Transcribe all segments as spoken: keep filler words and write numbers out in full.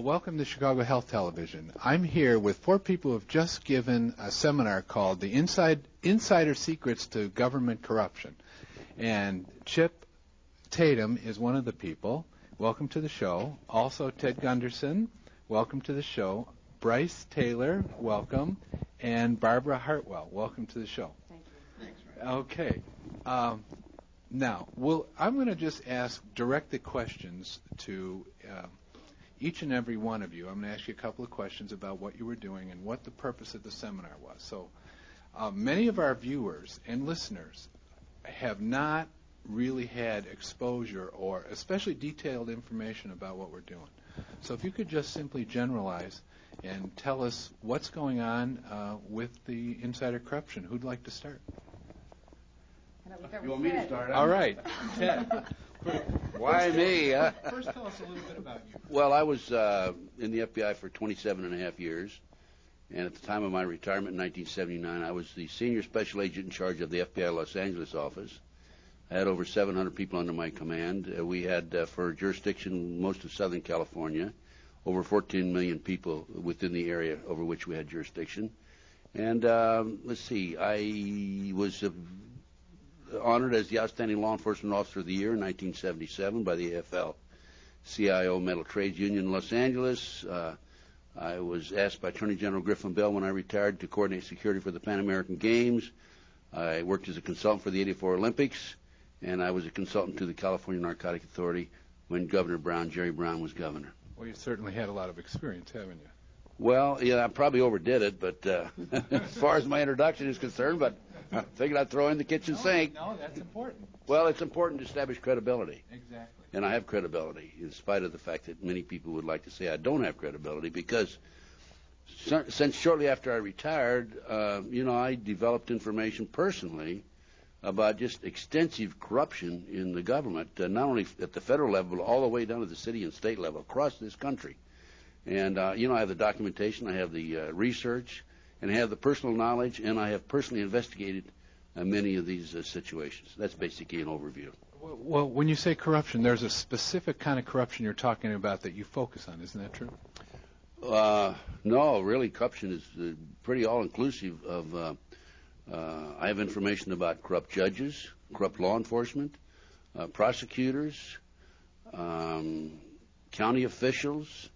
welcome to Chicago Health Television. I'm here with four people who have just given a seminar called The Inside Insider Secrets to Government Corruption. And Chip Tatum is one of the people. Welcome to the show. Also, Ted Gunderson, welcome to the show. Bryce Taylor, welcome. And Barbara Hartwell, welcome to the show. Thank you. Thanks, okay. Um, now, we'll, I'm going to just ask directed questions to uh, each and every one of you. I'm going to ask you a couple of questions about what you were doing and what the purpose of the seminar was. So uh, many of our viewers and listeners have not really had exposure or especially detailed information about what we're doing. So if you could just simply generalize and tell us what's going on uh, with the insider corruption. Who'd like to start? You want me to start? All right, Ted. Why me? Uh, First, tell us a little bit about you. well, I was uh, in the F B I for twenty-seven and a half years, and at the time of my retirement in nineteen seventy-nine, I was the senior special agent in charge of the F B I Los Angeles office. I had over seven hundred people under my command. Uh, we had, uh, for jurisdiction, most of Southern California, over fourteen million people within the area over which we had jurisdiction. And um, let's see, I was uh, honored as the Outstanding Law Enforcement Officer of the Year in nineteen seventy-seven by the A F L C I O Metal Trades Union in Los Angeles. Uh, I was asked by Attorney General Griffin Bell when I retired to coordinate security for the Pan American Games. I worked as a consultant for the eighty-four Olympics, and I was a consultant to the California Narcotic Authority when Governor Brown, Jerry Brown, was governor. Well, you've certainly had a lot of experience, haven't you? Well, yeah, I probably overdid it, but uh, as far as my introduction is concerned, but I figured I'd throw in the kitchen no, sink. No, that's important. Well, it's important to establish credibility. Exactly. And I have credibility, in spite of the fact that many people would like to say I don't have credibility, because since shortly after I retired, uh, you know, I developed information personally about just extensive corruption in the government, uh, not only at the federal level, but all the way down to the city and state level across this country. And, uh, you know, I have the documentation, I have the uh, research, and I have the personal knowledge, and I have personally investigated uh, many of these uh, situations. That's basically an overview. Well, well, when you say corruption, there's a specific kind of corruption you're talking about that you focus on. Isn't that true? Uh, no, really, corruption is uh, pretty all-inclusive of... Uh, Uh, I have information about corrupt judges, corrupt law enforcement, uh, prosecutors, um, county officials,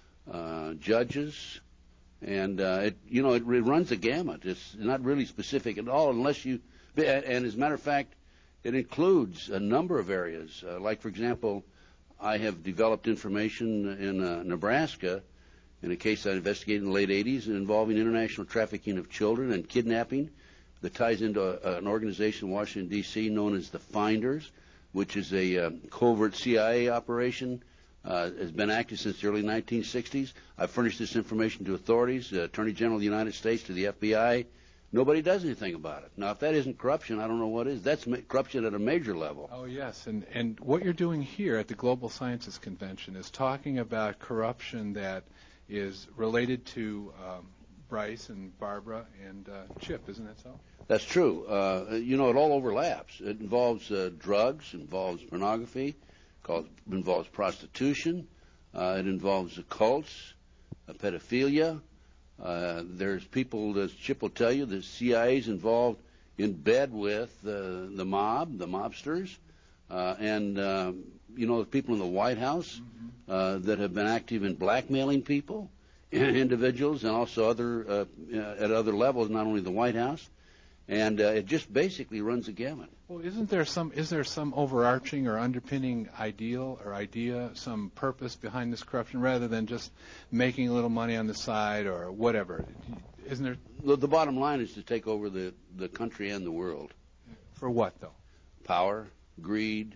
uh, judges, and uh, it, you know, it, it runs a gamut. It's not really specific at all, unless you. And as a matter of fact, it includes a number of areas. Uh, like, for example, I have developed information in uh, Nebraska in a case I investigated in the late eighties involving international trafficking of children and kidnapping, that ties into a, an organization in Washington, D C known as the Finders, which is a uh, covert C I A operation, uh, has been active since the early nineteen sixties. I've furnished this information to authorities, the Attorney General of the United States, to the F B I. Nobody does anything about it. Now, if that isn't corruption, I don't know what is. That's ma- corruption at a major level. Oh, yes. And, and what you're doing here at the Global Sciences Convention is talking about corruption that is related to um, Bryce and Barbara and uh, Chip, isn't that so? That's true. Uh, you know, it all overlaps. It involves uh, drugs, involves pornography, called, involves prostitution, uh, it involves cults, uh, pedophilia. Uh, there's people, as Chip will tell you, the C I A is involved in bed with uh, the mob, the mobsters, uh, and, um, you know, there's people in the White House mm-hmm. uh, that have been active in blackmailing people, individuals, and also other uh, at other levels, not only the White House. And uh, it just basically runs a gamut. Well, isn't there some, is there some overarching or underpinning ideal or idea, some purpose behind this corruption, rather than just making a little money on the side or whatever? Isn't there? The, the bottom line is to take over the, the country and the world. For what, though? Power, greed.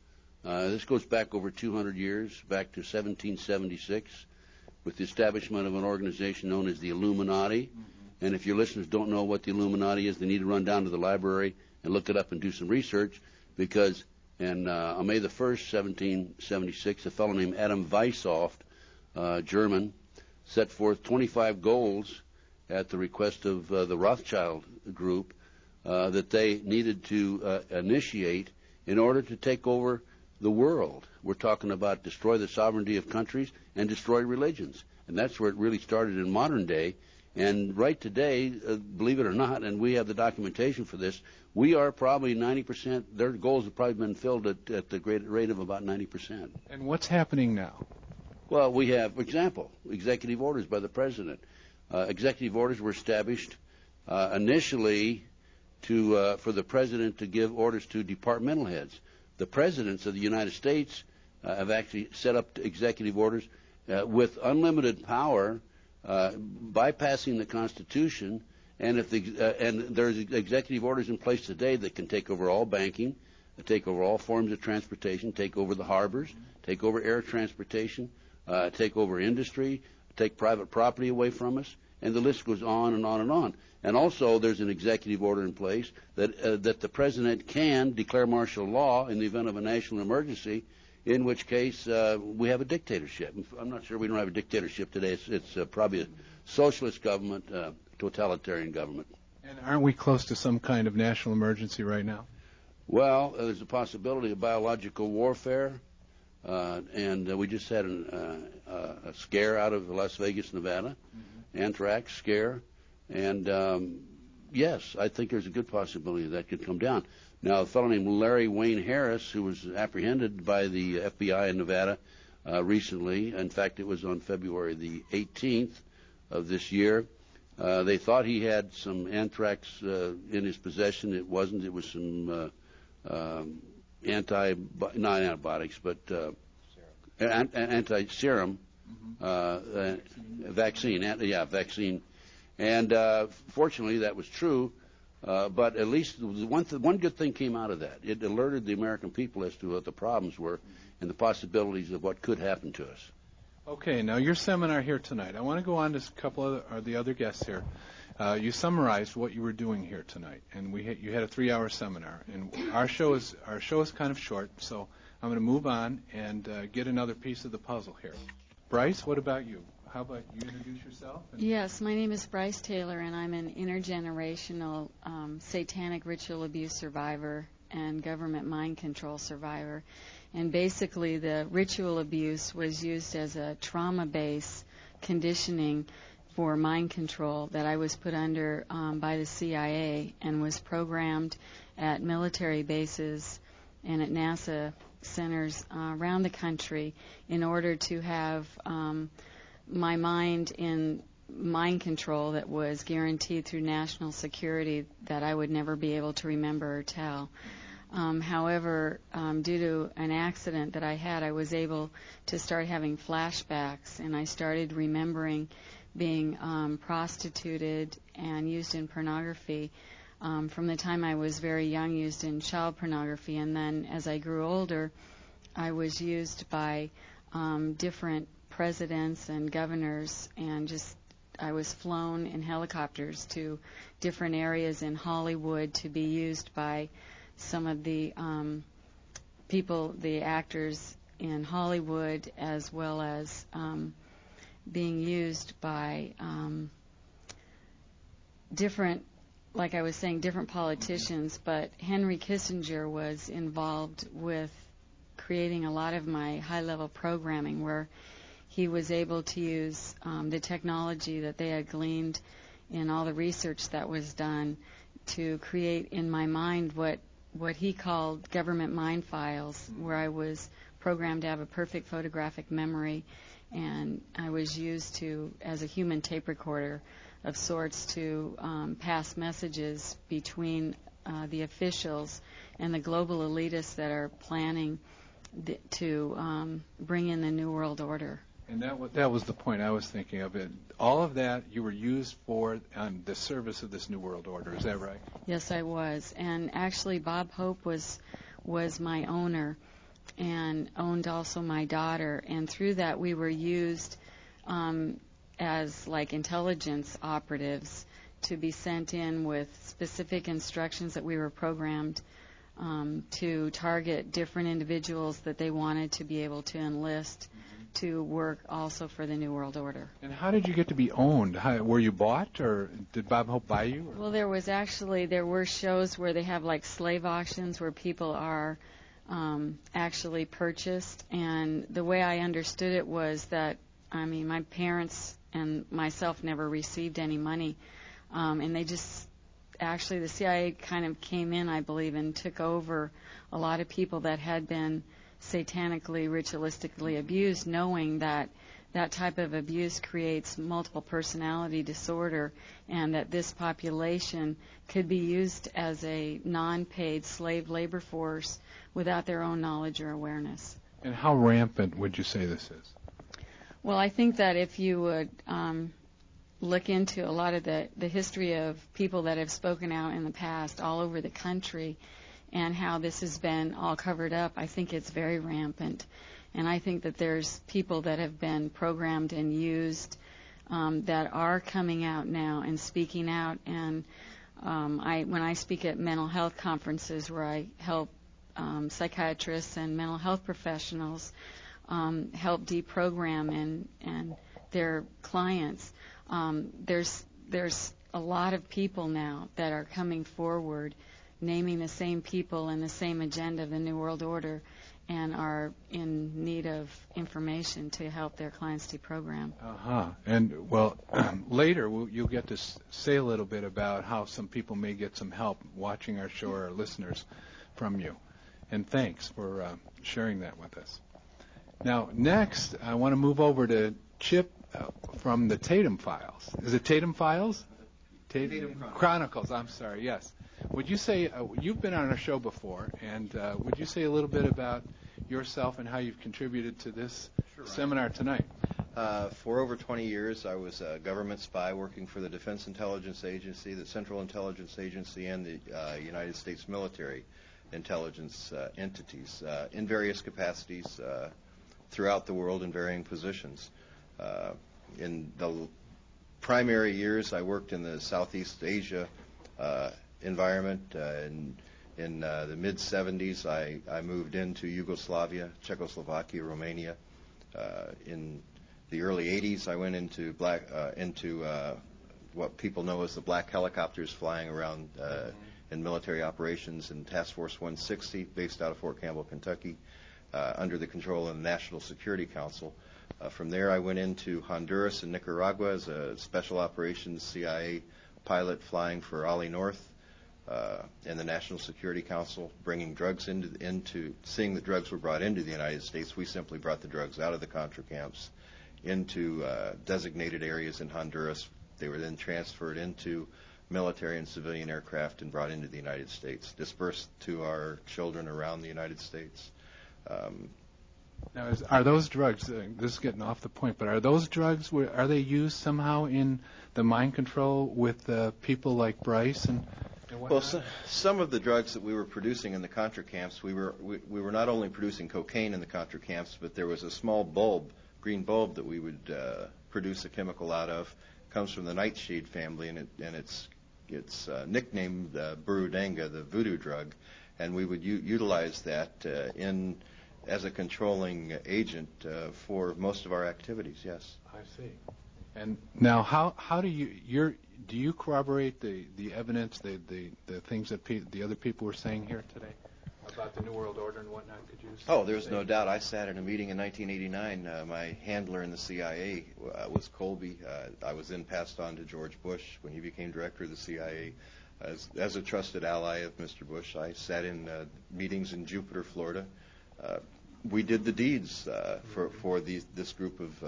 Uh, this goes back over two hundred years, back to seventeen seventy-six, with the establishment of an organization known as the Illuminati. Mm-hmm. And if your listeners don't know what the Illuminati is, they need to run down to the library and look it up and do some research, because in, uh, on May the first, seventeen seventy-six, a fellow named Adam Weishaupt, uh, German, set forth twenty-five goals at the request of uh, the Rothschild group uh, that they needed to uh, initiate in order to take over the world. We're talking about destroy the sovereignty of countries and destroy religions. And that's where it really started in modern day. And right today, uh, believe it or not, and we have the documentation for this, we are probably ninety percent, their goals have probably been filled at, at the great rate of about ninety percent. And what's happening now? Well, we have, for example, executive orders by the president. Uh, executive orders were established uh, initially to uh, for the president to give orders to departmental heads. The presidents of the United States uh, have actually set up executive orders uh, with unlimited power, uh, bypassing the Constitution. And if the uh, and there's executive orders in place today that can take over all banking, take over all forms of transportation, take over the harbors, take over air transportation, uh, take over industry, take private property away from us, and the list goes on and on and on. And also, there's an executive order in place that uh, that the president can declare martial law in the event of a national emergency, in which case uh, we have a dictatorship. I'm not sure we don't have a dictatorship today. It's, it's uh, probably a socialist government, uh, totalitarian government. And aren't we close to some kind of national emergency right now? Well, uh, there's a possibility of biological warfare, uh, and uh, we just had an, uh, uh, a scare out of Las Vegas, Nevada, mm-hmm. anthrax scare. And, um, yes, I think there's a good possibility that could come down. Now, a fellow named Larry Wayne Harris, who was apprehended by the F B I in Nevada uh, recently, in fact, it was on February the eighteenth of this year, uh, they thought he had some anthrax uh, in his possession. It wasn't. It was some uh, um, anti, not antibiotics, but uh, an, anti-serum mm-hmm. uh, vaccine. vaccine. Yeah, vaccine. And uh, fortunately, that was true. Uh, but at least one th- one good thing came out of that. It alerted the American people as to what the problems were and the possibilities of what could happen to us. Okay, now your seminar here tonight. I want to go on to a couple of the, or the other guests here. Uh, you summarized what you were doing here tonight, and we had, you had a three-hour seminar. And our show is our show is kind of short, so I'm going to move on and uh, get another piece of the puzzle here. Bryce, what about you? How about you introduce yourself? Yes, my name is Bryce Taylor, and I'm an intergenerational um, satanic ritual abuse survivor and government mind control survivor. And basically, the ritual abuse was used as a trauma-based conditioning for mind control that I was put under um, by the C I A and was programmed at military bases and at NASA centers uh, around the country in order to have um, my mind in mind control that was guaranteed through national security that I would never be able to remember or tell. Um, however, um, due to an accident that I had, I was able to start having flashbacks, and I started remembering being um, prostituted and used in pornography. Um, from the time I was very young, used in child pornography, and then as I grew older, I was used by um, different presidents and governors, and just I was flown in helicopters to different areas in Hollywood to be used by some of the um, people, the actors in Hollywood, as well as um, being used by um, different, like I was saying, different politicians. But Henry Kissinger was involved with creating a lot of my high-level programming, where he was able to use um, the technology that they had gleaned in all the research that was done to create in my mind what what he called government mind files, where I was programmed to have a perfect photographic memory, and I was used to, as a human tape recorder of sorts, to um, pass messages between uh, the officials and the global elitists that are planning th- to um, bring in the New World Order. And that was, that was the point I was thinking of. It. All of that you were used for on the service of this New World Order. Is that right? Yes, I was. And actually, Bob Hope was was my owner and owned also my daughter. And through that, we were used um, as like intelligence operatives to be sent in with specific instructions that we were programmed um, to target different individuals that they wanted to be able to enlist to work also for the New World Order. And how did you get to be owned? How, were you bought, or did Bob Hope buy you? Or? Well, there was actually, there were shows where they have like slave auctions where people are um, actually purchased. And the way I understood it was that, I mean, my parents and myself never received any money, um, and they just actually the C I A kind of came in, I believe, and took over a lot of people that had been satanically, ritualistically abused, knowing that that type of abuse creates multiple personality disorder, and that this population could be used as a non-paid slave labor force without their own knowledge or awareness. And how rampant would you say this is? Well, I think that if you would um, look into a lot of the, the history of people that have spoken out in the past all over the country and how this has been all covered up, I think it's very rampant. And I think that there's people that have been programmed and used um, that are coming out now and speaking out. And um, I, when I speak at mental health conferences where I help um, psychiatrists and mental health professionals um, help deprogram and, and their clients, um, there's there's a lot of people now that are coming forward, naming the same people and the same agenda of the New World Order, and are in need of information to help their clients deprogram. Uh-huh. And, well, later we'll, you'll get to s- say a little bit about how some people may get some help watching our show, or our listeners, from you. And thanks for uh, sharing that with us. Now, next, I want to move over to Chip uh, from the Tatum Files. Is it Tatum Files? Tatum, Tatum Chronicles. Chronicles, I'm sorry, yes. Would you say, uh, you've been on our show before, and uh, would you say a little bit about yourself and how you've contributed to this sure, seminar tonight? Uh, for over twenty years, I was a government spy working for the Defense Intelligence Agency, the Central Intelligence Agency, and the uh, United States military intelligence uh, entities uh, in various capacities uh, throughout the world in varying positions. Uh, in the l- primary years, I worked in the Southeast Asia uh, environment. Uh, in in uh, the mid seventies, I, I moved into Yugoslavia, Czechoslovakia, Romania. Uh, in the early eighties, I went into black uh, into uh, what people know as the black helicopters flying around uh, in military operations in Task Force one sixty, based out of Fort Campbell, Kentucky, uh, under the control of the National Security Council. Uh, from there, I went into Honduras and Nicaragua as a special operations C I A pilot flying for Ollie North uh, and the National Security Council, bringing drugs into, into, seeing the drugs were brought into the United States. We simply brought the drugs out of the Contra camps into uh, designated areas in Honduras. They were then transferred into military and civilian aircraft and brought into the United States, dispersed to our children around the United States. Um, Now, is, are those drugs, uh, this is getting off the point, but are those drugs, were, are they used somehow in the mind control with uh, people like Bryce and, and whatnot? Well, so, some of the drugs that we were producing in the Contra camps, we were we, we were not only producing cocaine in the Contra camps, but there was a small bulb, green bulb, that we would uh, produce a chemical out of. It comes from the nightshade family, and, it, and it's it's uh, nicknamed uh, Burundanga, the voodoo drug, and we would u- utilize that uh, in as a controlling agent uh, for most of our activities. Yes. I see. And now, how how do you you're do you corroborate the, the evidence, the, the, the things that pe- the other people were saying here today about the New World Order and whatnot? Could you? Oh, there's no doubt. I sat in a meeting in nineteen eighty-nine. Uh, my handler in the C I A uh, was Colby. Uh, I was then passed on to George Bush when he became director of the C I A. As, as a trusted ally of Mister Bush, I sat in uh, meetings in Jupiter, Florida. Uh, we did the deeds uh, for for these, this group of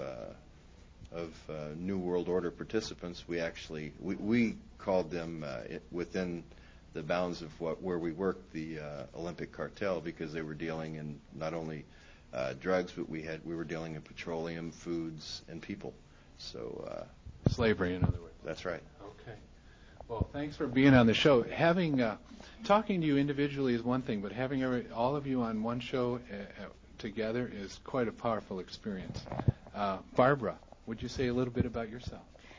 uh, of uh, New World Order participants. We actually we, we called them uh, it, within the bounds of what where we worked the uh, Olympic cartel, because they were dealing in not only uh, drugs, but we had we were dealing in petroleum, foods, and people. So uh, slavery, in other words. That's right. Okay. Well, thanks for being on the show. Having uh, talking to you individually is one thing, but having every, all of you on one show uh, together is quite a powerful experience. Uh, Barbara, would you say a little bit about yourself?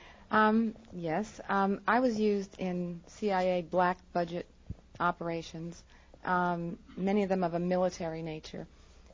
Um, yes. Um, I was used in C I A black budget operations, um, many of them of a military nature.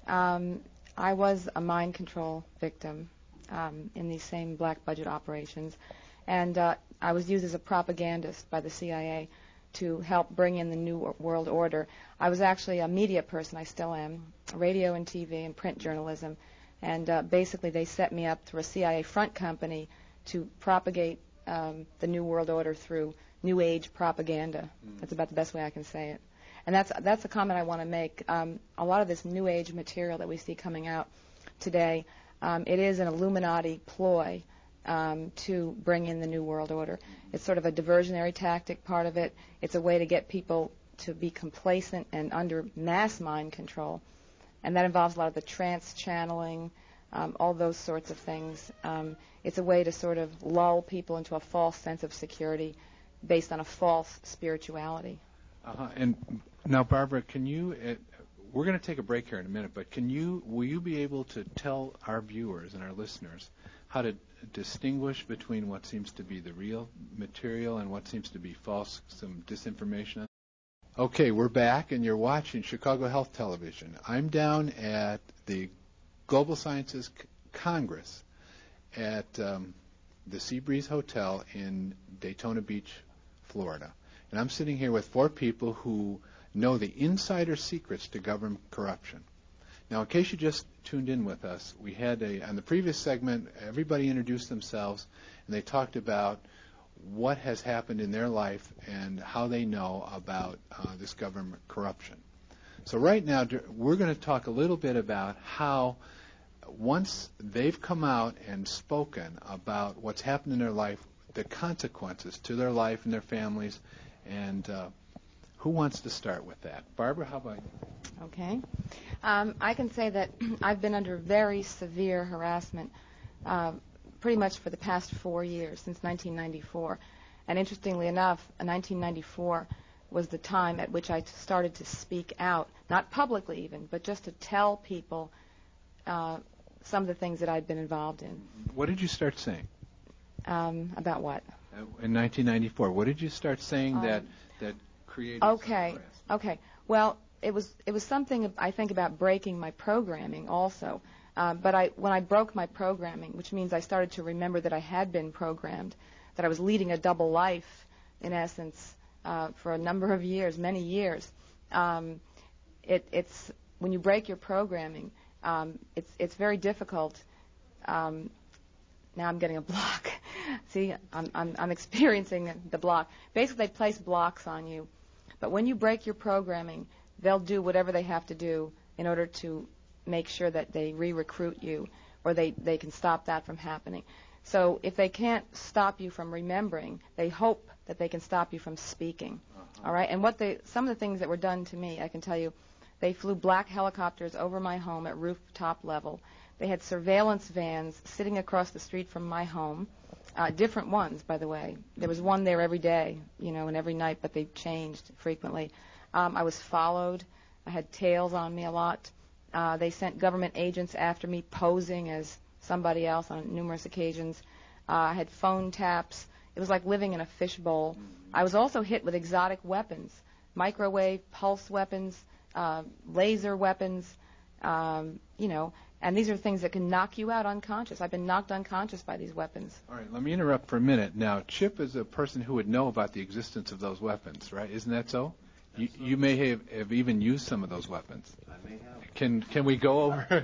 Um, I was a mind control victim um, in these same black budget operations, and uh, I was used as a propagandist by the C I A to help bring in the New World Order. I was actually a media person. I still am, radio and T V and print journalism. And uh, basically they set me up through a C I A front company to propagate um, the New World Order through New Age propaganda. Mm. That's about the best way I can say it. And that's that's a comment I want to make. Um, a lot of this New Age material that we see coming out today, um, it is an Illuminati ploy um, to bring in the New World Order. It's sort of a diversionary tactic, part of it. It's a way to get people to be complacent and under mass mind control. And that involves a lot of the trance channeling, um, all those sorts of things. Um, it's a way to sort of lull people into a false sense of security based on a false spirituality. Uh-huh. And now, Barbara, can you, uh, we're going to take a break here in a minute, but can you, will you be able to tell our viewers and our listeners how to distinguish between what seems to be the real material and what seems to be false, some disinformation? Okay, we're back, and you're watching Chicago Health Television. I'm down at the Global Sciences C- Congress at um, the Seabreeze Hotel in Daytona Beach, Florida. And I'm sitting here with four people who know the insider secrets to government corruption. Now, in case you just tuned in with us, we had a, on the previous segment, everybody introduced themselves, and they talked about what has happened in their life and how they know about uh, this government corruption. So right now, we're going to talk a little bit about how once they've come out and spoken about what's happened in their life, the consequences to their life and their families, and uh, who wants to start with that? Barbara, how about you? Okay. Um, I can say that I've been under very severe harassment uh, pretty much for the past four years, since nineteen ninety-four. And interestingly enough, nineteen ninety-four was the time at which I started to speak out, not publicly even, but just to tell people uh, some of the things that I'd been involved in. What did you start saying? Um, about what? Uh, in nineteen ninety-four, what did you start saying um, that that created Okay, okay. Well, it was it was something I think about breaking my programming also. Uh, but I, when I broke my programming, which means I started to remember that I had been programmed, that I was leading a double life, in essence, uh, for a number of years, many years. Um, it, it's when you break your programming, um, it's it's very difficult. Um, now I'm getting a block. See, I'm, I'm I'm experiencing the block. Basically, they place blocks on you, but when you break your programming, they'll do whatever they have to do in order to make sure that they re-recruit you, or they, they can stop that from happening. So if they can't stop you from remembering, they hope that they can stop you from speaking. Uh-huh. All right? And what they, some of the things that were done to me, I can tell you, they flew black helicopters over my home at rooftop level. They had surveillance vans sitting across the street from my home, uh, different ones, by the way. There was one there every day, you know, and every night, but they changed frequently. Um, I was followed. I had tails on me a lot. Uh, they sent government agents after me posing as somebody else on numerous occasions. Uh, I had phone taps. It was like living in a fishbowl. Mm-hmm. I was also hit with exotic weapons, microwave, pulse weapons, uh, laser weapons, um, you know, and these are things that can knock you out unconscious. I've been knocked unconscious by these weapons. All right, let me interrupt for a minute. Now, Chip is a person who would know about the existence of those weapons, right? Isn't that so? You, you may have, have even used some of those weapons. I may have. Can can we go over?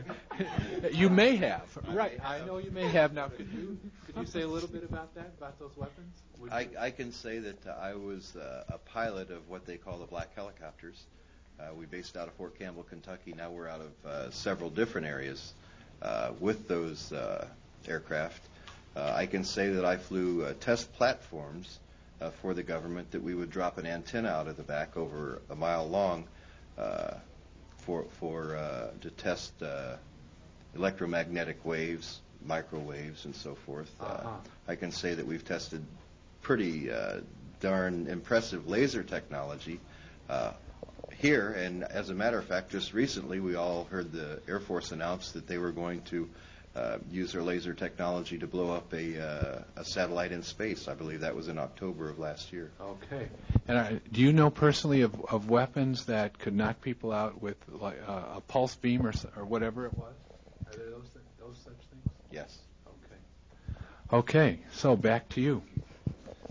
You may have, right? I know you may have. Now, could you could you say a little bit about that, about those weapons? I, I can say that uh, I was uh, a pilot of what they call the black helicopters. Uh, we based out of Fort Campbell, Kentucky. Now we're out of uh, several different areas uh, with those uh, aircraft. Uh, I can say that I flew uh, test platforms Uh, for the government, that we would drop an antenna out of the back over a mile long uh, for for uh, to test uh, electromagnetic waves, microwaves, and so forth. Uh-huh. Uh, I can say that we've tested pretty uh, darn impressive laser technology uh, here, and as a matter of fact, just recently we all heard the Air Force announce that they were going to Uh, use their laser technology to blow up a, uh, a satellite in space. I believe that was in October of last year. Okay. And uh, do you know personally of, of weapons that could knock people out with like uh, a pulse beam or or whatever it was? Are there those those such things? Yes. Okay. Okay. So back to you,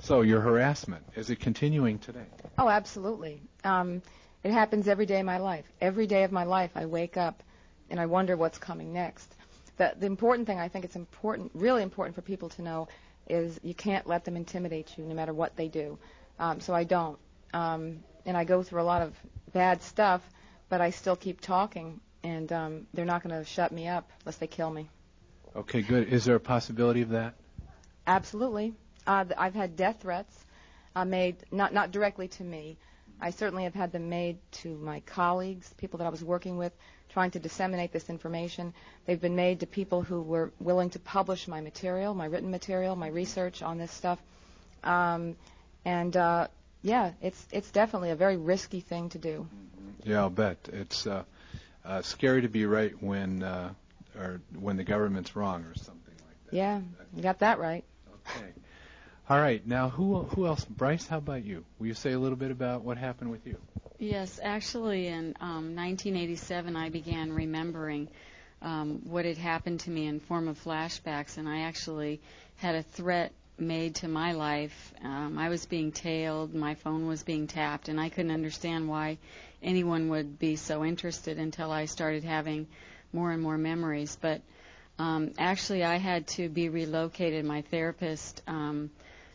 So your harassment, is it continuing today? Oh, absolutely. Um, it happens every day of my life. Every day of my life I wake up and I wonder what's coming next. The, the important thing, I think it's important, really important for people to know, is you can't let them intimidate you no matter what they do. Um, so I don't. Um, and I go through a lot of bad stuff, but I still keep talking, and um, they're not going to shut me up unless they kill me. Okay, good. Is there a possibility of that? Absolutely. Uh, th- I've had death threats uh, made, not, not directly to me. I certainly have had them made to my colleagues, people that I was working with, trying to disseminate this information. They've been made to people who were willing to publish my material, my written material, my research on this stuff. Um, and, uh, yeah, it's it's definitely a very risky thing to do. Yeah, I'll bet. It's uh, uh, scary to be right when uh, or when the government's wrong or something like that. Yeah, you got that right. Okay. All right. Now, who who else? Bryce, how about you? Will you say a little bit about what happened with you? Yes, actually, in um, nineteen eighty-seven, I began remembering um, what had happened to me in form of flashbacks, and I actually had a threat made to my life. Um, I was being tailed, my phone was being tapped, and I couldn't understand why anyone would be so interested until I started having more and more memories. But um, actually, I had to be relocated. My therapist um,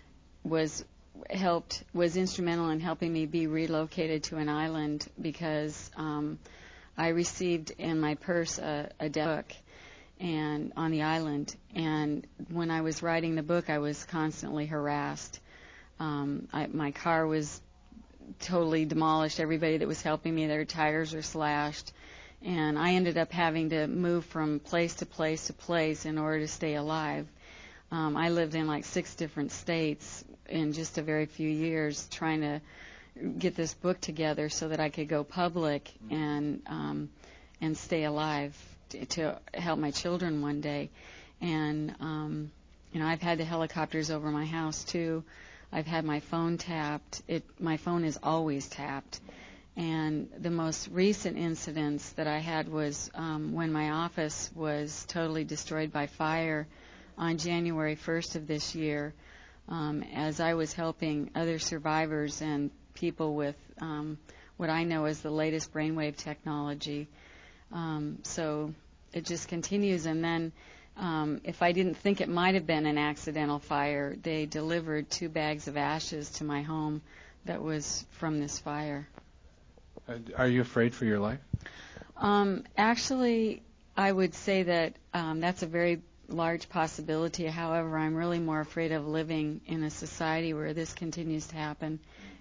was helped was instrumental in helping me be relocated to an island because um, I received in my purse a, a book and on the island, and when I was writing the book, I was constantly harassed. Um, I, my car was totally demolished. Everybody that was helping me, their tires were slashed, and I ended up having to move from place to place to place in order to stay alive. Um, I lived in like six different states in just a very few years trying to get this book together so that I could go public and um, and stay alive to, to help my children one day. And um, you know, I've had the helicopters over my house too. I've had my phone tapped. It my phone is always tapped. And the most recent incidents that I had was um, when my office was totally destroyed by fire on January first of this year, um, as I was helping other survivors and people with um, what I know as the latest brainwave technology. Um, so it just continues. And then um, if I didn't think it might have been an accidental fire, they delivered two bags of ashes to my home that was from this fire. Uh, are you afraid for your life? Um, actually, I would say that um, that's a very large possibility. However, I'm really more afraid of living in a society where this continues to happen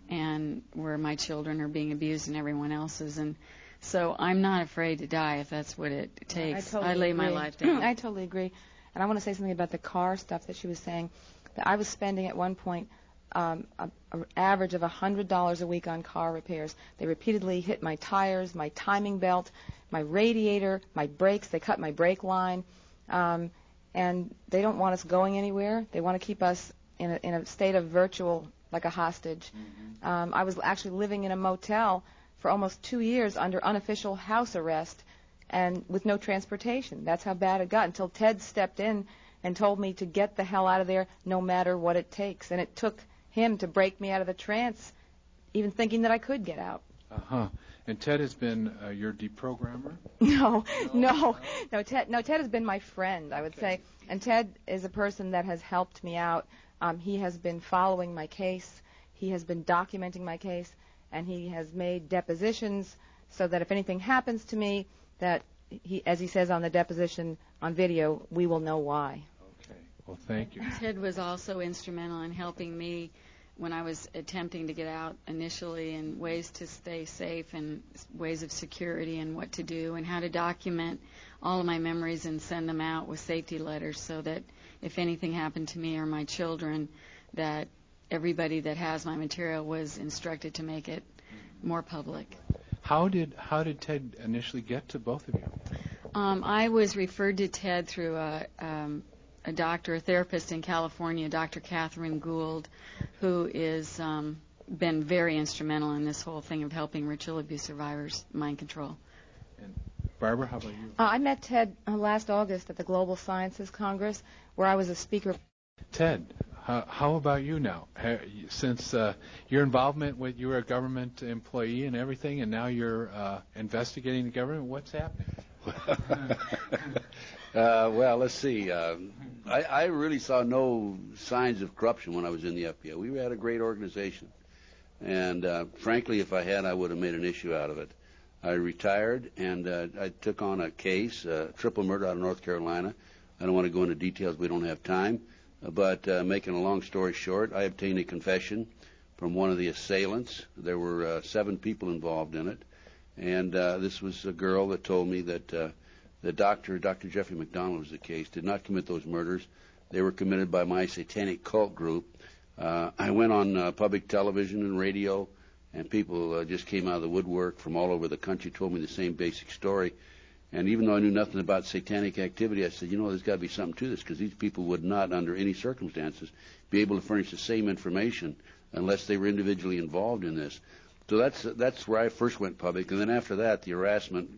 and where my children are being abused and everyone else is. And so I'm not afraid to die if that's what it takes. I, totally I lay agree. my life down. I totally agree. And I want to say something about the car stuff that she was saying. That I was spending at one point um, an average of one hundred dollars a week on car repairs. They repeatedly hit my tires, my timing belt, my radiator, my brakes. They cut my brake line. Um, and they don't want us going anywhere. They want to keep us in a, in a state of virtual, like a hostage. Mm-hmm. Um, I was actually living in a motel for almost two years under unofficial house arrest and with no transportation. That's how bad it got until Ted stepped in and told me to get the hell out of there no matter what it takes. And it took him to break me out of the trance, even thinking that I could get out. Uh-huh. And Ted has been uh, your deprogrammer? No, no, no. Ted, no. Ted has been my friend, I would okay. say, and Ted is a person that has helped me out. Um, he has been following my case. He has been documenting my case, and he has made depositions so that if anything happens to me, that he, as he says on the deposition on video, we will know why. Okay. Well, thank you. Ted was also instrumental in helping me when I was attempting to get out initially, and ways to stay safe and ways of security and what to do and how to document all of my memories and send them out with safety letters so that if anything happened to me or my children, that everybody that has my material was instructed to make it more public. How did how did Ted initially get to both of you? Um, I was referred to Ted through a um, a doctor, a therapist in California, Doctor Catherine Gould, who is um, been very instrumental in this whole thing of helping ritual abuse survivors mind control. And Barbara, how about you? Uh, I met Ted uh, last August at the Global Sciences Congress, where I was a speaker. Ted, how, how about you now? Ha- Since uh, your involvement with, you were a government employee and everything, and now you're uh, investigating the government, what's happening? uh, well, let's see. Uh, I, I really saw no signs of corruption when I was in the F B I. We had a great organization. And uh, frankly, if I had, I would have made an issue out of it. I retired, and uh, I took on a case, uh, triple murder out of North Carolina. I don't want to go into details. We don't have time. But uh, making a long story short, I obtained a confession from one of the assailants. There were uh, seven people involved in it. And uh, this was a girl that told me that uh, the doctor, Doctor Jeffrey McDonald was the case, did not commit those murders. They were committed by my satanic cult group. Uh, I went on uh, public television and radio, and people uh, just came out of the woodwork from all over the country, told me the same basic story. And even though I knew nothing about satanic activity, I said, you know, there's got to be something to this, because these people would not, under any circumstances, be able to furnish the same information unless they were individually involved in this. So that's that's where I first went public. And then after that, the harassment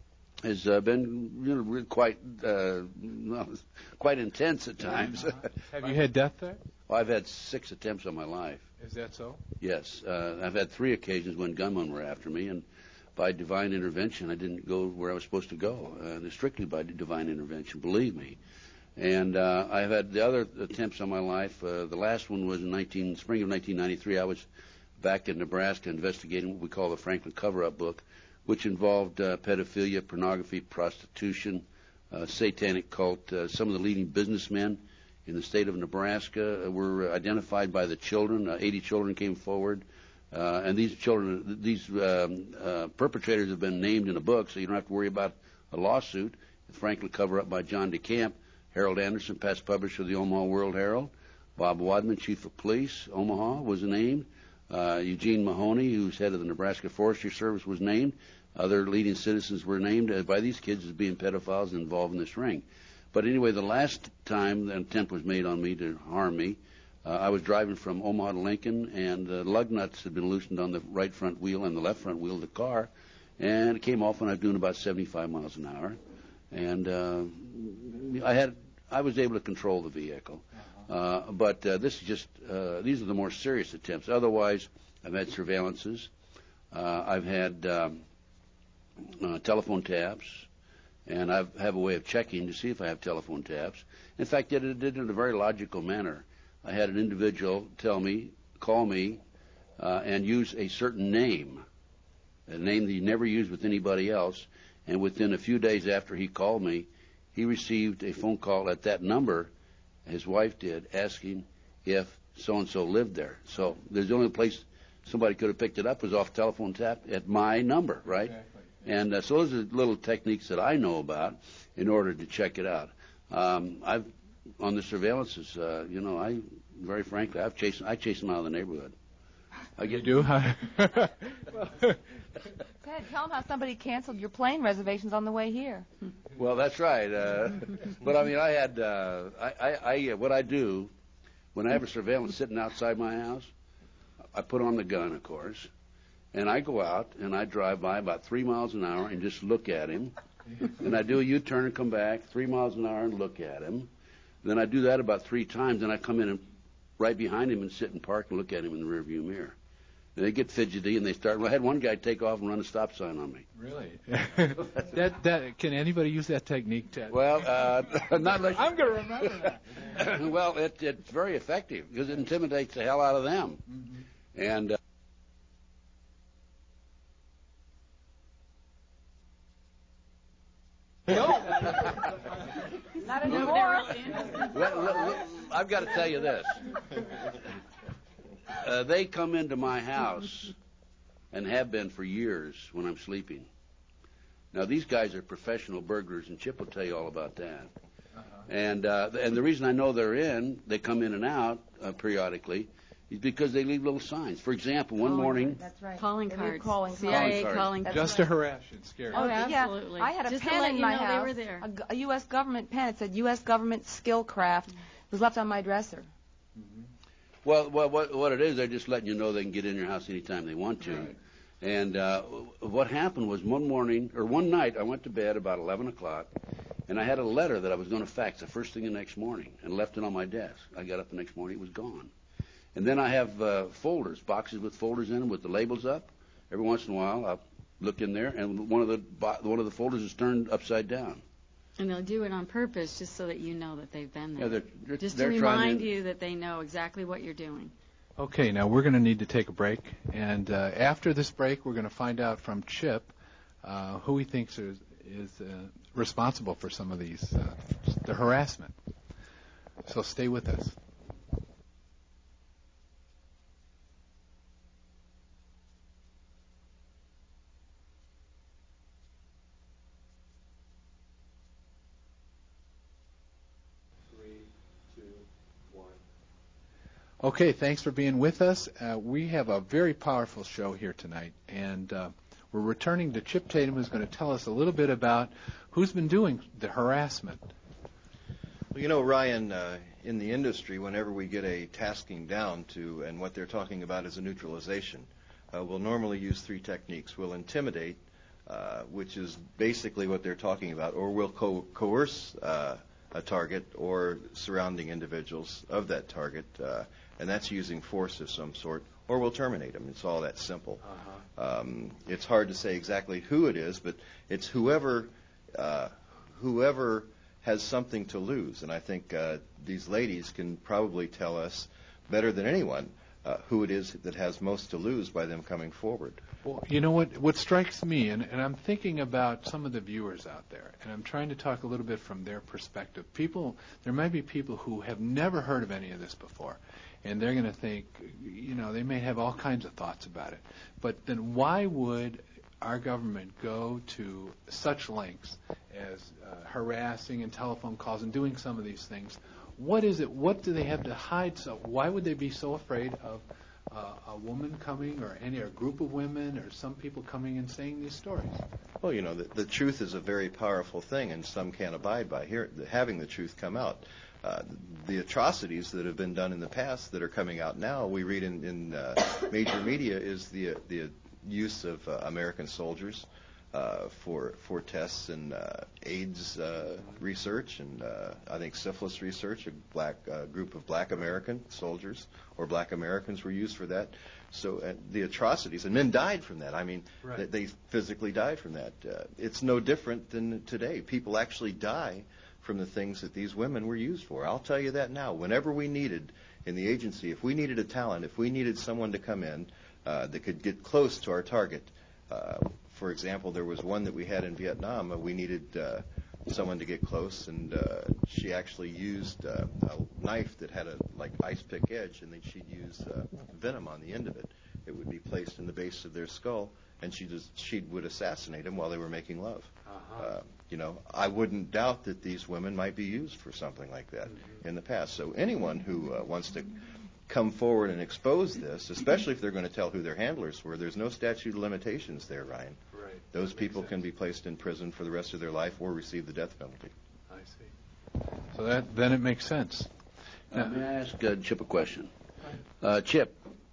has uh, been you know, really quite uh, well, quite intense at times. Uh-huh. Have you had death threats? Well, I've had six attempts on my life. Is that so? Yes. Uh, I've had three occasions when gunmen were after me, and by divine intervention, I didn't go where I was supposed to go. Uh, strictly by divine intervention, believe me. And uh, I've had the other attempts on my life. Uh, the last one was in nineteen, spring of nineteen ninety-three. I was back in Nebraska investigating what we call the Franklin Cover-Up Book, which involved uh, pedophilia, pornography, prostitution, uh, satanic cult. Uh, some of the leading businessmen in the state of Nebraska were identified by the children. Uh, eighty children came forward. Uh, and these children, these um, uh, perpetrators have been named in a book, so you don't have to worry about a lawsuit. The Franklin Cover-Up by John DeCamp, Harold Anderson, past publisher of the Omaha World Herald, Bob Wadman, chief of police, Omaha, was named. Uh, Eugene Mahoney, who's head of the Nebraska Forestry Service, was named. Other leading citizens were named uh, by these kids as being pedophiles involved in this ring. But anyway, the last time an attempt was made on me to harm me, uh, I was driving from Omaha to Lincoln, and the lug nuts had been loosened on the right front wheel and the left front wheel of the car, and it came off when I was doing about seventy-five miles an hour. And uh, I had, I was able to control the vehicle. Uh, but uh, this is just, uh, these are the more serious attempts. Otherwise, I've had surveillances. Uh, I've had um, uh, telephone taps. And I have a way of checking to see if I have telephone taps. In fact, I did it in a very logical manner. I had an individual tell me, call me, uh, and use a certain name, a name that he never used with anybody else. And within a few days after he called me, he received a phone call at that number, his wife did, asking if so-and-so lived there. So there's the only place somebody could have picked it up was off telephone tap at my number, right? Exactly. And uh, so those are little techniques that I know about in order to check it out. Um, I've on the surveillances, uh, you know, I very frankly, I've chased, I chase them out of the neighborhood. I get you do. Ted, tell them how somebody canceled your plane reservations on the way here. Well, that's right. Uh, but I mean, I had uh, I, I, I what I do when I have a surveillance sitting outside my house, I put on the gun, of course. And I go out, and I drive by about three miles an hour and just look at him. And I do a U-turn and come back three miles an hour and look at him. Then I do that about three times, and I come in and right behind him and sit and park and look at him in the rearview mirror. And they get fidgety, and they start. Well, I had one guy take off and run a stop sign on me. Really? that that can anybody use that technique, Ted? Well, uh, not unless I'm going to remember that. Well, it, it's very effective because it intimidates the hell out of them. Mm-hmm. And uh, No. Not anymore. Let, let, let, I've got to tell you this. Uh, they come into my house and have been for years when I'm sleeping. Now, these guys are professional burglars, and Chip will tell you all about that. Uh-huh. And uh, and the reason I know they're in, they come in and out uh, periodically, is because they leave little signs. For example, one calling morning... Card. That's right. Calling they cards. Calling C I A calling calling cards. Just cards. to harass and scare you. Oh, absolutely. Yeah. I had a Just pen to let in you my know house, they were there. A, a U S government pen. It said U S Government Skillcraft. It was left on my dresser. Mm-hmm. Well, well what, what it is, they're just letting you know they can get in your house anytime they want to. Right. And uh, what happened was one morning, or one night, I went to bed about eleven o'clock, And I had a letter that I was going to fax the first thing the next morning and left it on my desk. I got up the next morning, it was gone. And then I have uh, folders, boxes with folders in them with the labels up. Every once in a while, I'll look in there, and one of the bo- one of the folders is turned upside down. And they'll do it on purpose just so that you know that they've been there. Yeah, they're, they're, just they're to trying remind to, you that they know exactly what you're doing. Okay, now we're going to need to take a break. And uh, after this break, we're going to find out from Chip uh, who he thinks is, is uh, responsible for some of these, uh, the harassment. So stay with us. Okay, thanks for being with us. Uh, we have a very powerful show here tonight, and uh, we're returning to Chip Tatum, who's going to tell us a little bit about who's been doing the harassment. Well, you know, Ryan, uh, in the industry, whenever we get a tasking down to, and what they're talking about is a neutralization, uh, we'll normally use three techniques. We'll intimidate, uh, which is basically what they're talking about, or we'll co- coerce uh, a target or surrounding individuals of that target, uh, and that's using force of some sort, or we'll terminate them. It's all that simple. Uh-huh. Um, it's hard to say exactly who it is, but it's whoever uh, whoever has something to lose. And I think uh, these ladies can probably tell us better than anyone uh, who it is that has most to lose by them coming forward. Well, you know what? What strikes me, and, and I'm thinking about some of the viewers out there, and I'm trying to talk a little bit from their perspective. People, there might be people who have never heard of any of this before, and they're going to think, you know, they may have all kinds of thoughts about it. But then why would our government go to such lengths as uh, harassing and telephone calls and doing some of these things? What is it? What do they have to hide? So why would they be so afraid of uh, a woman coming, or any, or a group of women, or some people coming and saying these stories? Well, you know, the, the truth is a very powerful thing, and some can't abide by here, having the truth come out. Uh, the atrocities that have been done in the past that are coming out now, we read in, in uh, major media, is the the use of uh, American soldiers uh, for for tests and uh, AIDS uh, research, and uh, I think syphilis research. A black uh, group of black American soldiers or black Americans were used for that. So uh, the atrocities, and men died from that. I mean, right. they, they physically died from that. Uh, it's no different than today. People actually die from the things that these women were used for. I'll tell you that now. Whenever we needed in the agency, if we needed a talent, if we needed someone to come in uh, that could get close to our target, uh, for example, there was one that we had in Vietnam. Uh, we needed uh, someone to get close, and uh, she actually used uh, a knife that had a like ice pick edge, and then she'd use uh, venom on the end of it. It would be placed in the base of their skull, and she just she would assassinate them while they were making love. Uh-huh. Uh, you know, I wouldn't doubt that these women might be used for something like that mm-hmm. in the past. So anyone who uh, wants to come forward and expose this, especially if they're going to tell who their handlers were, there's no statute of limitations there, Ryan. Right. Those people can be placed in prison for the rest of their life or receive the death penalty. I see. So that then it makes sense. Uh, may I ask uh, Chip a question? Uh, Chip,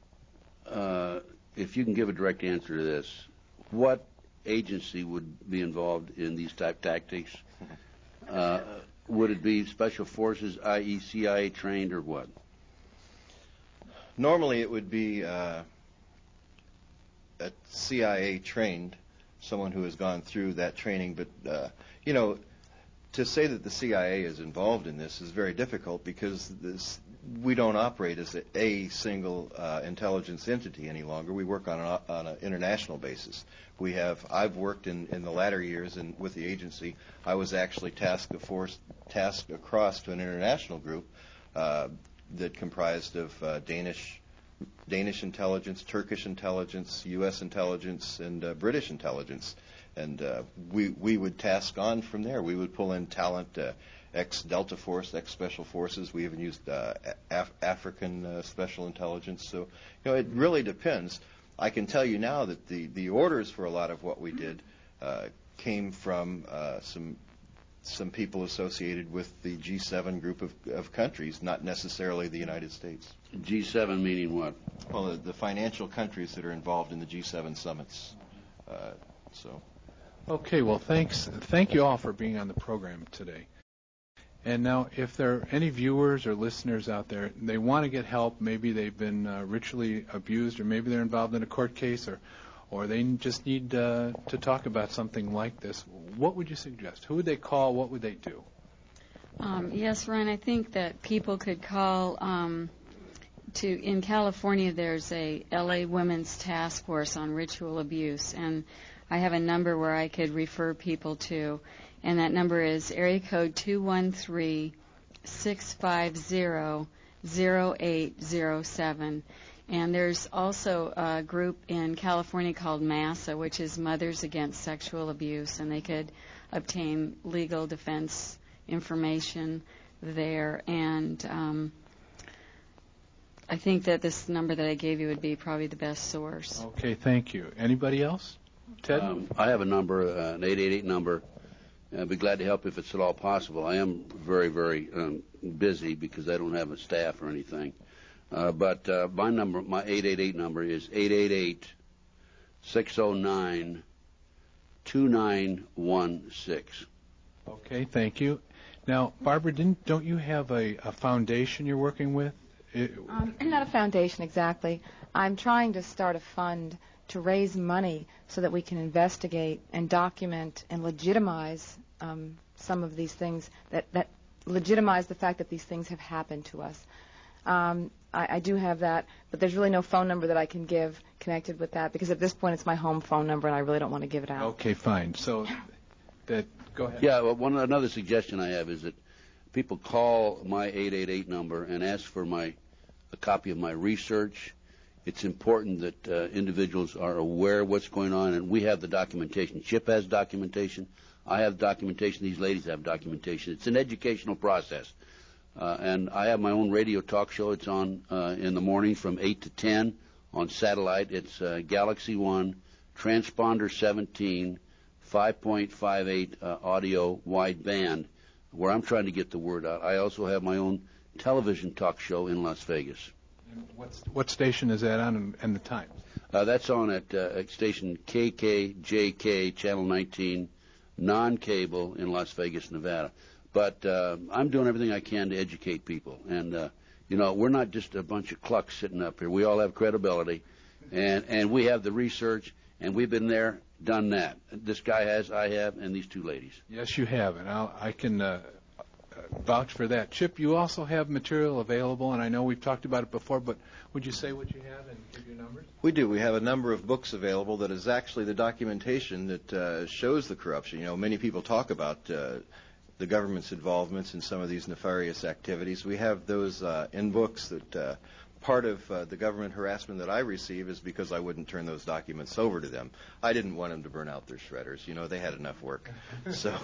uh, if you can give a direct answer to this, what agency would be involved in these type tactics? Uh, would it be Special Forces, that is. C I A trained, or what? Normally it would be uh, a C I A trained, someone who has gone through that training. But, uh, you know, to say that the C I A is involved in this is very difficult because this, we don't operate as a, a single uh, intelligence entity any longer. We work on an on an international basis. We have. I've worked in, in the latter years in, with the agency. I was actually tasked a force tasked across to an international group uh, that comprised of uh, Danish Danish intelligence, Turkish intelligence, U S intelligence, and uh, British intelligence. And uh, we we would task on from there. We would pull in talent, uh, ex-Delta Force, ex-Special Forces. We even used uh, Af- African uh, Special Intelligence. So, you know, it really depends. I can tell you now that the, the orders for a lot of what we did uh, came from uh, some some people associated with the G seven group of, of countries, not necessarily the United States. G seven meaning what? Well, the, the financial countries that are involved in the G seven summits. Uh, so. Okay, well, thanks. Thank you all for being on the program today. And now, if there are any viewers or listeners out there, they want to get help, maybe they've been uh, ritually abused, or maybe they're involved in a court case, or, or they just need uh, to talk about something like this, what would you suggest? Who would they call? What would they do? Um, yes, Ryan, I think that people could call um, to, in California, there's a L A Women's Task Force on Ritual Abuse, and I have a number where I could refer people to, and that number is area code two one three, six five zero, zero eight zero seven. And there's also a group in California called MASA, which is Mothers Against Sexual Abuse, and they could obtain legal defense information there. And um, I think that this number that I gave you would be probably the best source. Okay, thank you. Anybody else? Ted? Um, I have a number, uh, an eight eight eight number. I'd be glad to help if it's at all possible. I am very, very um, busy because I don't have a staff or anything. Uh, but uh, my number, my eight eight eight number is eight eight eight, six oh nine, two nine one six. Okay, thank you. Now, Barbara, didn't don't you have a, a foundation you're working with? It, Um, not a foundation exactly. I'm trying to start a fund to raise money so that we can investigate and document and legitimize um, some of these things, that, that legitimize the fact that these things have happened to us. Um, I, I do have that, but there's really no phone number that I can give connected with that, because at this point it's my home phone number and I really don't want to give it out. Okay, fine. So, that go ahead. Yeah, well, one another suggestion I have is that people call my eight eight eight number and ask for my a copy of my research. It's important that uh, individuals are aware of what's going on, and we have the documentation. Chip has documentation. I have documentation. These ladies have documentation. It's an educational process. Uh, and I have my own radio talk show. It's on uh, in the morning from eight to ten on satellite. It's uh, Galaxy one, Transponder seventeen, five point five eight uh, audio wide band, where I'm trying to get the word out. I also have my own television talk show in Las Vegas. And what's, what station is that on, and, and the time? Uh, that's on at, uh, at station K K J K, channel nineteen, non-cable in Las Vegas, Nevada. But uh, I'm doing everything I can to educate people. And, uh, you know, we're not just a bunch of clucks sitting up here. We all have credibility, and, and we have the research, and we've been there, done that. This guy has, I have, and these two ladies. Yes, you have, and I'll, I can uh, vouch for that. Chip, you also have material available, and I know we've talked about it before, but would you say what you have and give your numbers? We do. We have a number of books available that is actually the documentation that uh, shows the corruption. You know, many people talk about uh, the government's involvements in some of these nefarious activities. We have those uh, in books that uh, part of uh, the government harassment that I receive is because I wouldn't turn those documents over to them. I didn't want them to burn out their shredders. You know, they had enough work. So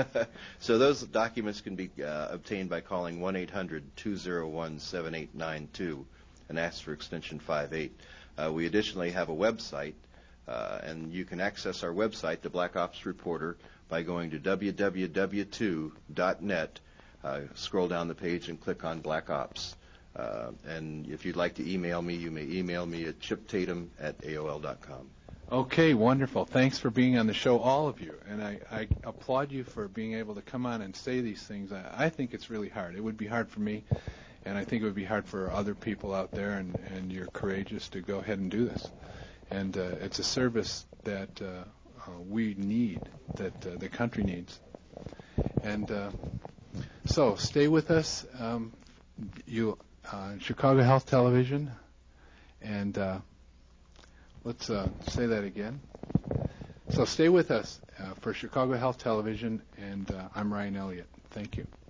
so those documents can be uh, obtained by calling one eight hundred two oh one seven eight nine two and ask for extension five eight. Uh, we additionally have a website, uh, and you can access our website, the Black Ops Reporter, by going to w w w two dot net, uh, scroll down the page and click on Black Ops. Uh, and if you'd like to email me, you may email me at chip tatum at A O L dot com. Okay, wonderful. Thanks for being on the show, all of you. And I, I applaud you for being able to come on and say these things. I, I think it's really hard. It would be hard for me, and I think it would be hard for other people out there, and, and you're courageous to go ahead and do this. And uh, it's a service that uh, uh, we need, that uh, the country needs. And uh, so stay with us. Um, you uh, Chicago Health Television, and uh, let's uh, say that again. So stay with us uh, for Chicago Health Television, and uh, I'm Ryan Elliott. Thank you.